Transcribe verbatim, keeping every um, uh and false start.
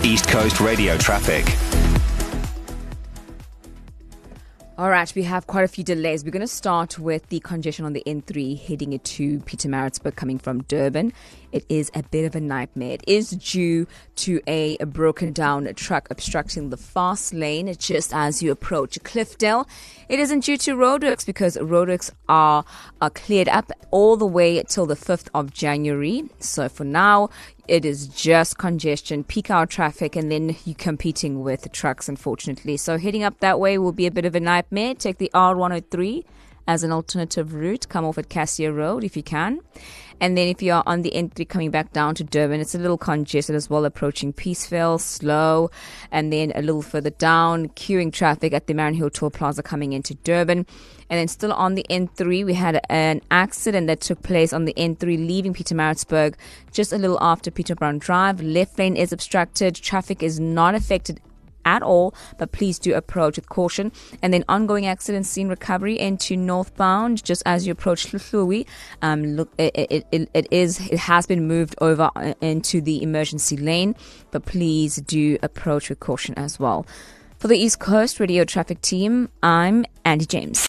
East Coast radio traffic. All right, we have quite a few delays. We're going to start with the congestion on the N three heading into Pietermaritzburg coming from Durban. It is a bit of a nightmare. It is due to a, a broken down truck obstructing the fast lane just as you approach Cliffdale. It isn't due to roadworks because roadworks are, are cleared up all the way till the fifth of January. So for now, it is just congestion, peak hour traffic, and then you're competing with trucks, unfortunately. So heading up that way will be a bit of a nightmare. Take the R one oh three as an alternative route. Come off at Cassia Road if you can. And then if you are on the N three coming back down to Durban, it's a little congested as well, approaching Peaceville, slow. And then a little further down, queuing traffic at the Marion Toll Plaza coming into Durban. And then still on the N three, we had an accident that took place on the N three leaving Pietermaritzburg just a little after Peter Brown Drive. Left lane is obstructed. Traffic is not affected at all, but please do approach with caution. And then ongoing accident scene recovery into northbound just as you approach Hlui. Um, look, it, it, it, it is it has been moved over into the emergency lane, but please do approach with caution as well. For the East Coast Radio Traffic Team, I'm Andy James.